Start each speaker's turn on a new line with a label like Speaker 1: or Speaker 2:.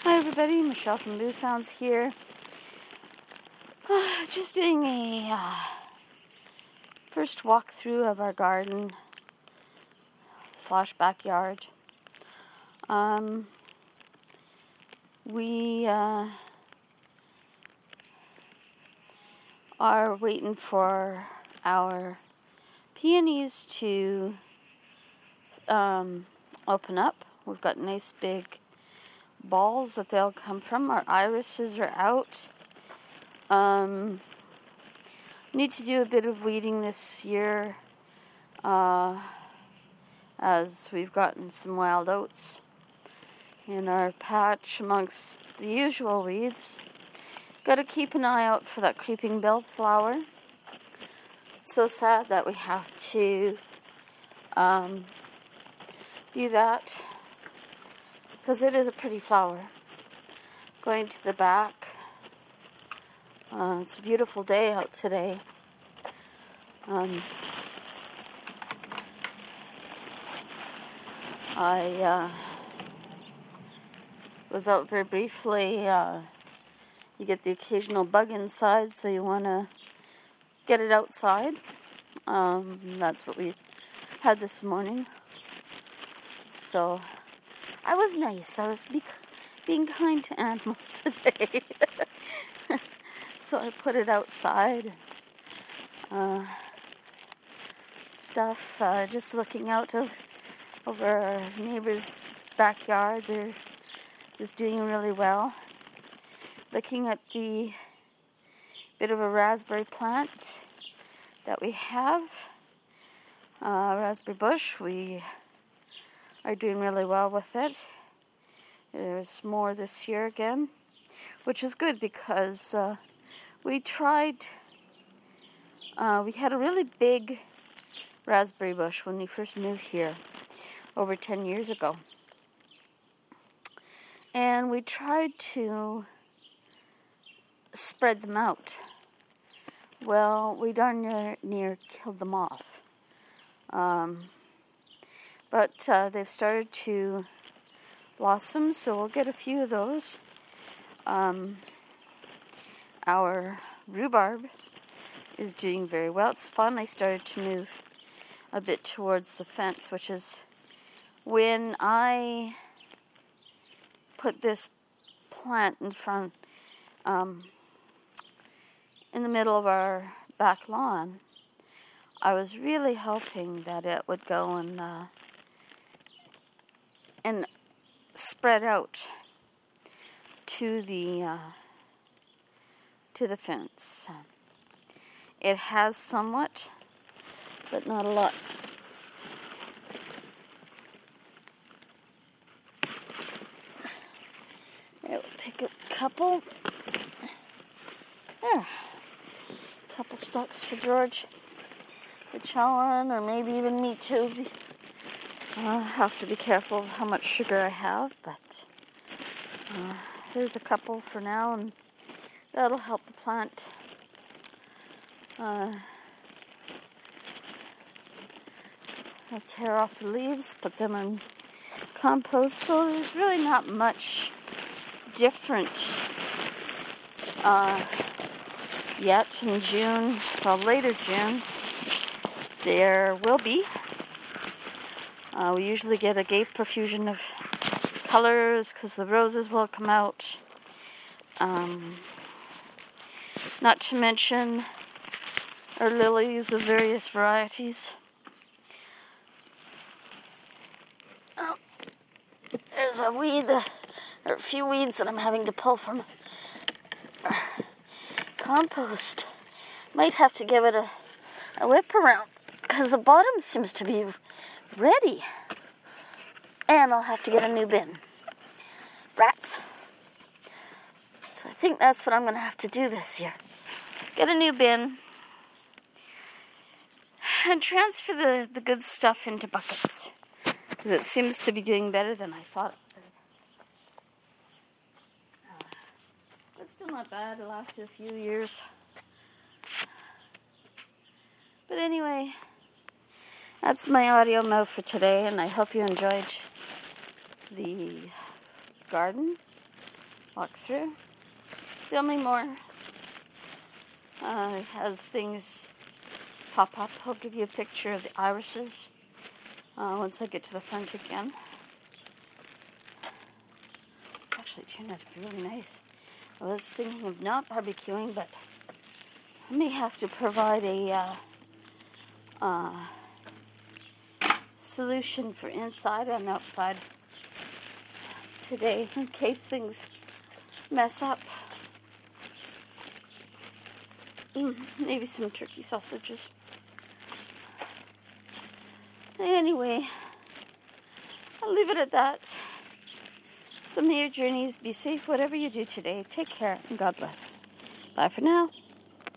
Speaker 1: Hi everybody, Michelle from Boo Sounds here. Just doing a first walkthrough of our garden / backyard. We are waiting for our peonies to open up. We've got nice big balls that they'll come from. Our irises are out. Need to do a bit of weeding this year as we've gotten some wild oats in our patch amongst the usual weeds. Got to keep an eye out for that creeping bellflower. It's so sad that we have to do that because it is a pretty flower. Going to the back. It's a beautiful day out today. I was out very briefly. You get the occasional bug inside, so you want to get it outside. That's what we had this morning. So I was nice. I was being kind to animals today. So I put it outside. Stuff. Just looking out over our neighbor's backyard. They're just doing really well. Looking at the bit of a raspberry plant that we have. Raspberry bush. We are doing really well with it. There's more this year again, which is good because we tried, we had a really big raspberry bush when we first moved here over 10 years ago. And we tried to spread them out. Well, we darn near killed them off. But they've started to blossom, so we'll get a few of those. Our rhubarb is doing very well. It's finally started to move a bit towards the fence, which is when I put this plant in front, in the middle of our back lawn. I was really hoping that it would go and spread out to the fence. It has somewhat, but not a lot. We'll pick a couple. There. A couple stalks for George to chow on, or maybe even me too. I have to be careful of how much sugar I have, but there's a couple for now, and that'll help the plant. I'll tear off the leaves, put them in compost, so there's really not much different yet in June, well, later June. There will be. We usually get a gay profusion of colors because the roses will come out. Not to mention our lilies of various varieties. Oh, there's a weed, or a few weeds that I'm having to pull from compost. Might have to give it a whip around because the bottom seems to be ready. And I'll have to get a new bin. Rats. So I think that's what I'm going to have to do this year. Get a new bin. And transfer the good stuff into buckets. Because it seems to be doing better than I thought it would. But still not bad. It lasted a few years. But anyway, that's my audio mode for today, and I hope you enjoyed the garden. walk through. Film me more. As things pop up, I'll give you a picture of the irises once I get to the front again. It's actually turned out to be really nice. I was thinking of not barbecuing, but I may have to provide a solution for inside and outside today in case things mess up. Maybe some turkey sausages. Anyway, I'll leave it at that. Some of your journeys, be safe, whatever you do today. Take care and God bless. Bye for now.